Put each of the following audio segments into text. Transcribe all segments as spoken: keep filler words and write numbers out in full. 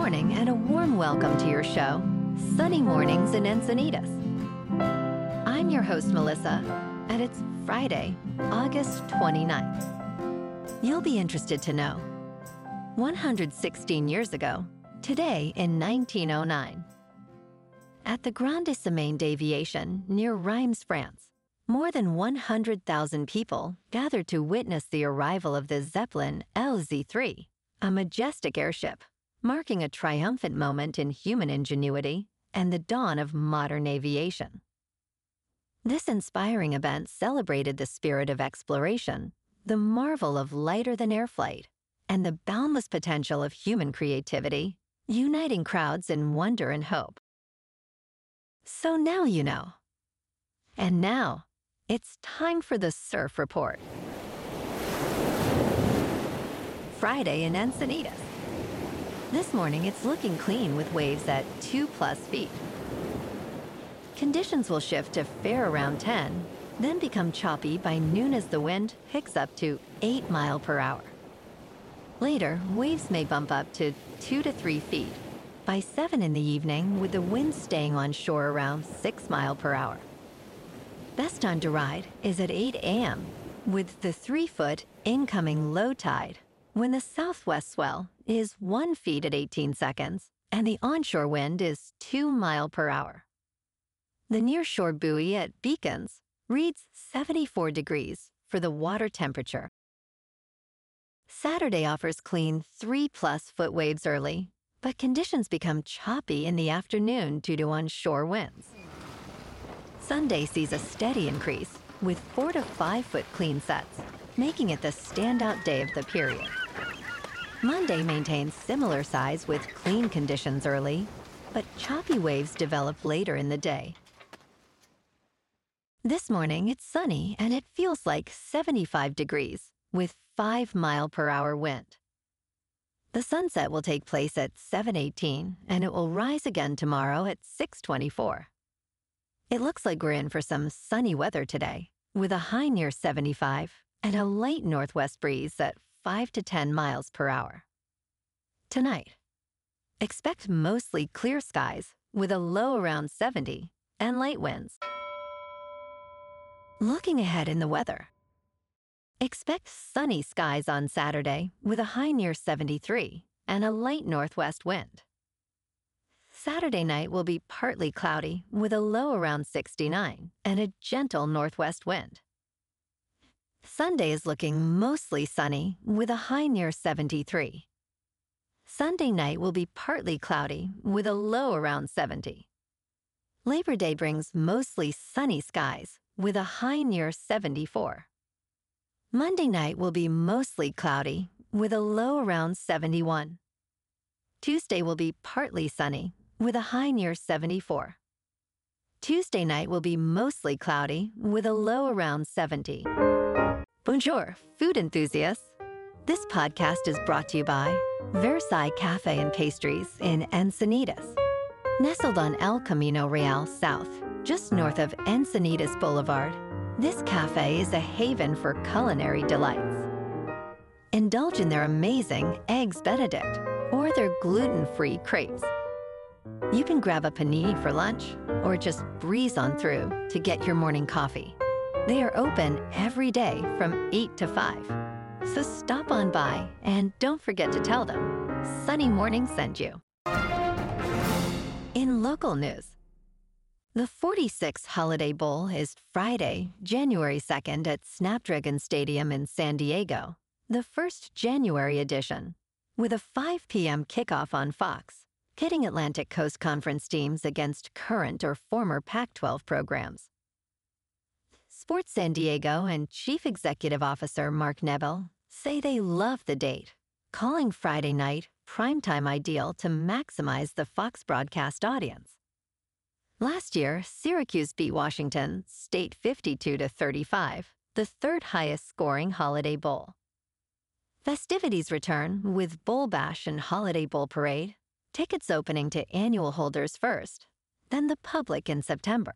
morning and a warm welcome to your show, Sunny Mornings in Encinitas. I'm your host, Melissa, and it's Friday, August twenty-ninth. You'll be interested to know, one hundred sixteen years ago, today in nineteen oh nine, at the Grande Semaine d'Aviation near Reims, France, more than one hundred thousand people gathered to witness the arrival of the Zeppelin L Z three, a majestic airship, marking a triumphant moment in human ingenuity and the dawn of modern aviation. This inspiring event celebrated the spirit of exploration, the marvel of lighter-than-air flight, and the boundless potential of human creativity, uniting crowds in wonder and hope. So now you know. And now, it's time for the Surf Report. Friday in Encinitas. This morning, it's looking clean with waves at two plus feet. Conditions will shift to fair around ten, then become choppy by noon as the wind picks up to eight mile per hour. Later, waves may bump up to two to three feet by seven in the evening, with the wind staying on shore around six mile per hour. Best time to ride is at eight a.m. with the three-foot incoming low tide, when the southwest swell is one feet at eighteen seconds and the onshore wind is two mile per hour. The nearshore buoy at Beacons reads seventy-four degrees for the water temperature. Saturday offers clean three-plus foot waves early, but conditions become choppy in the afternoon due to onshore winds. Sunday sees a steady increase with four to five foot clean sets, making it the standout day of the period. Monday maintains similar size with clean conditions early, but choppy waves develop later in the day. This morning, it's sunny and it feels like seventy-five degrees with five mile per hour wind. The sunset will take place at seven eighteen and it will rise again tomorrow at six twenty-four. It looks like we're in for some sunny weather today, with a high near seventy-five and a light northwest breeze at five to ten miles per hour. Tonight, expect mostly clear skies with a low around seventy and light winds. Looking ahead in the weather, expect sunny skies on Saturday with a high near seventy-three and a light northwest wind. Saturday night will be partly cloudy with a low around sixty-nine and a gentle northwest wind. Sunday is looking mostly sunny with a high near seventy-three. Sunday night will be partly cloudy with a low around seventy. Labor Day brings mostly sunny skies with a high near seventy-four. Monday night will be mostly cloudy with a low around seventy-one. Tuesday will be partly sunny with a high near seventy-four. Tuesday night will be mostly cloudy with a low around seventy. Bonjour, food enthusiasts. This podcast is brought to you by Versailles Cafe and Pastries in Encinitas. Nestled on El Camino Real South, just north of Encinitas Boulevard, this cafe is a haven for culinary delights. Indulge in their amazing Eggs Benedict or their gluten-free crepes. You can grab a panini for lunch or just breeze on through to get your morning coffee. They are open every day from eight to five. So stop on by and don't forget to tell them Sunny Morning sent you. In local news, the forty-sixth Holiday Bowl is Friday, January second at Snapdragon Stadium in San Diego, the first January edition, with a five p.m. kickoff on Fox, pitting Atlantic Coast Conference teams against current or former Pac twelve programs. Sports San Diego and Chief Executive Officer Mark Nebel say they love the date, calling Friday night primetime ideal to maximize the Fox broadcast audience. Last year, Syracuse beat Washington State fifty-two to thirty-five, the third highest scoring Holiday Bowl. Festivities return with Bowl Bash and Holiday Bowl Parade, tickets opening to annual holders first, then the public in September.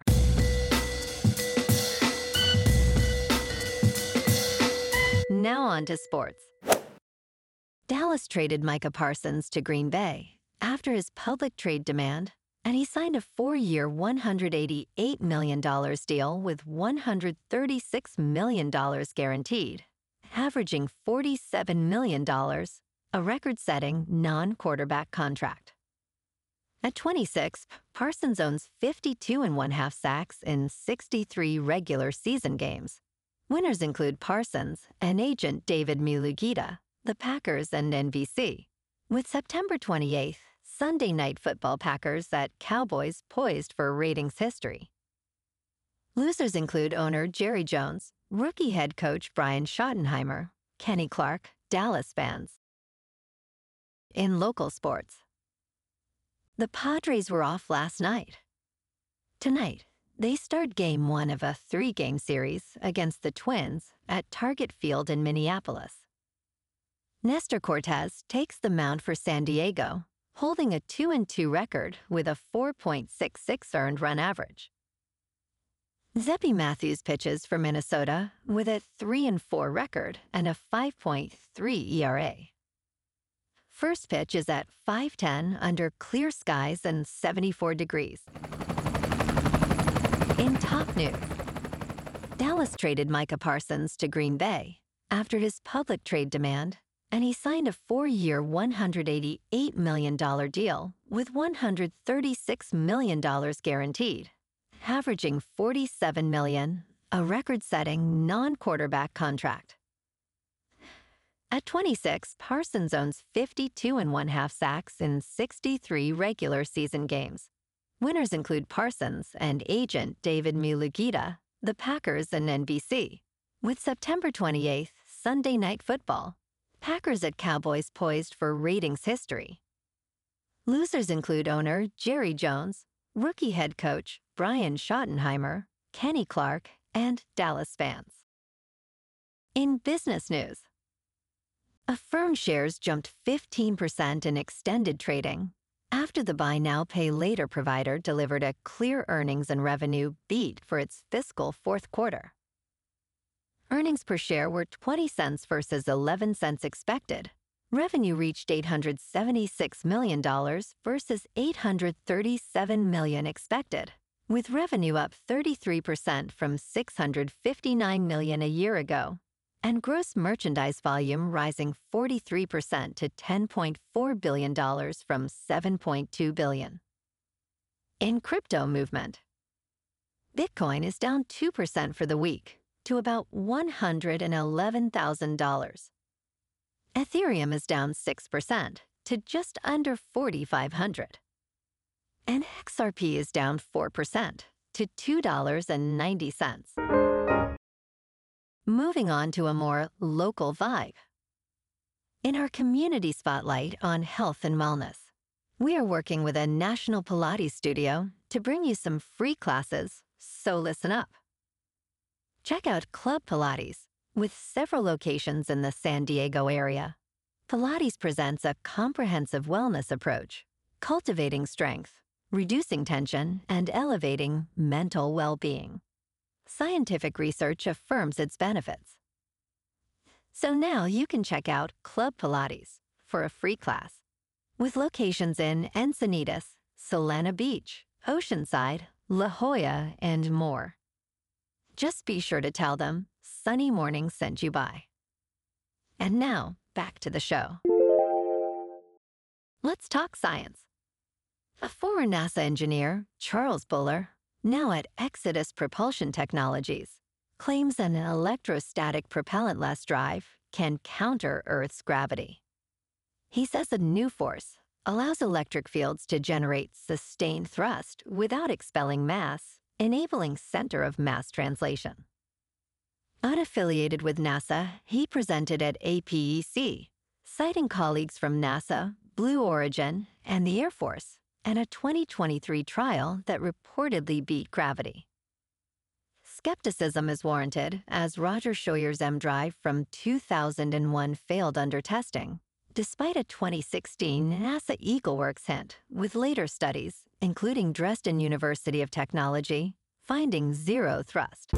Now on to sports. Dallas traded Micah Parsons to Green Bay, after his public trade demand, and he signed a four-year, one hundred eighty-eight million dollars deal with one hundred thirty-six million dollars guaranteed, averaging forty-seven million dollars, a record-setting non-quarterback contract. At twenty-six, Parsons owns fifty-two and one half sacks in sixty-three regular season games. Winners include Parsons and agent David Mulugita, the Packers, and N B C. With September twenty-eighth, Sunday Night Football Packers at Cowboys poised for ratings history. Losers include owner Jerry Jones, rookie head coach Brian Schottenheimer, Kenny Clark, Dallas fans. In local sports, the Padres were off last night. Tonight, they start game one of a three-game series against the Twins at Target Field in Minneapolis. Nestor Cortez takes the mound for San Diego, holding a two and two record with a four point six six earned run average. Zeppy Matthews pitches for Minnesota with a three and four record and a five point three E R A. First pitch is at five ten under clear skies and seventy-four degrees. In top news, Dallas traded Micah Parsons to Green Bay after his public trade demand, and he signed a four-year, one hundred eighty-eight million dollars deal with one hundred thirty-six million dollars guaranteed, averaging forty-seven million dollars, a record-setting non-quarterback contract. At twenty-six, Parsons owns fifty-two and one half sacks in sixty-three regular season games. Winners include Parsons and agent David Mulugita, the Packers, and N B C. With September twenty-eighth, Sunday Night Football, Packers at Cowboys poised for ratings history. Losers include owner Jerry Jones, rookie head coach Brian Schottenheimer, Kenny Clark, and Dallas fans. In business news, Affirm shares jumped fifteen percent in extended trading after the buy now, pay later provider delivered a clear earnings and revenue beat for its fiscal fourth quarter. Earnings per share were twenty cents versus eleven cents expected. Revenue reached eight hundred seventy-six million dollars versus eight hundred thirty-seven million dollars expected, with revenue up thirty-three percent from six hundred fifty-nine million dollars a year ago, and gross merchandise volume rising forty-three percent to ten point four billion dollars from seven point two billion dollars. In crypto movement, Bitcoin is down two percent for the week to about one hundred eleven thousand dollars. Ethereum is down six percent to just under forty-five hundred dollars. And X R P is down four percent to two dollars and ninety cents. Moving on to a more local vibe. In our community spotlight on health and wellness, we are working with a national Pilates studio to bring you some free classes, so listen up. Check out Club Pilates, with several locations in the San Diego area. Pilates presents a comprehensive wellness approach, cultivating strength, reducing tension, and elevating mental well-being. Scientific research affirms its benefits. So now you can check out Club Pilates for a free class, with locations in Encinitas, Solana Beach, Oceanside, La Jolla, and more. Just be sure to tell them Sunny Morning sent you by. And now, back to the show. Let's talk science. A former NASA engineer, Charles Buller, now at Exodus Propulsion Technologies, claims an electrostatic propellantless drive can counter Earth's gravity. He says a new force allows electric fields to generate sustained thrust without expelling mass, enabling center of mass translation. Unaffiliated with NASA, he presented at A P E C, citing colleagues from NASA, Blue Origin, and the Air Force, and a twenty twenty-three trial that reportedly beat gravity. Skepticism is warranted as Roger Scheuer's M drive from two thousand one failed under testing, despite a twenty sixteen NASA EagleWorks hint, with later studies, including Dresden University of Technology, finding zero thrust.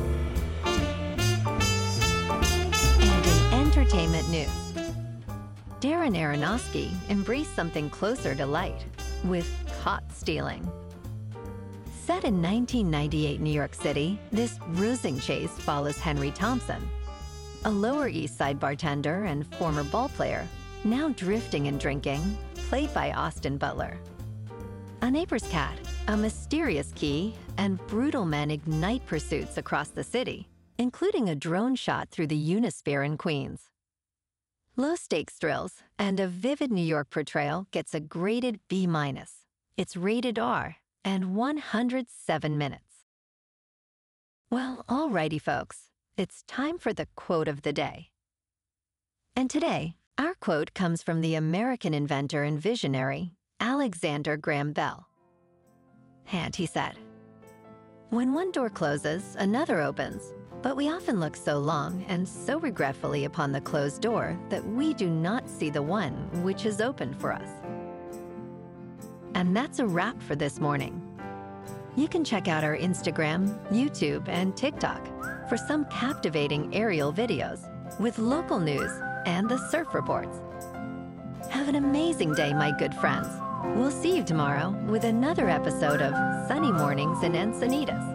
And in entertainment news, Darren Aronofsky embraced something closer to light with caught stealing. Set in nineteen ninety-eight New York City, this bruising chase follows Henry Thompson, a Lower East Side bartender and former ballplayer, now drifting and drinking, played by Austin Butler. A neighbor's cat, a mysterious key, and brutal men ignite pursuits across the city, including a drone shot through the Unisphere in Queens. Low-stakes thrills and a vivid New York portrayal gets a graded B minus. It's rated R and one hundred seven minutes. Well, alrighty, folks. It's time for the quote of the day. And today, our quote comes from the American inventor and visionary, Alexander Graham Bell. And he said, "When one door closes, another opens, but we often look so long and so regretfully upon the closed door that we do not see the one which is opened for us." And that's a wrap for this morning. You can check out our Instagram, YouTube, and TikTok for some captivating aerial videos with local news and the surf reports. Have an amazing day, my good friends. We'll see you tomorrow with another episode of Sunny Mornings in Encinitas.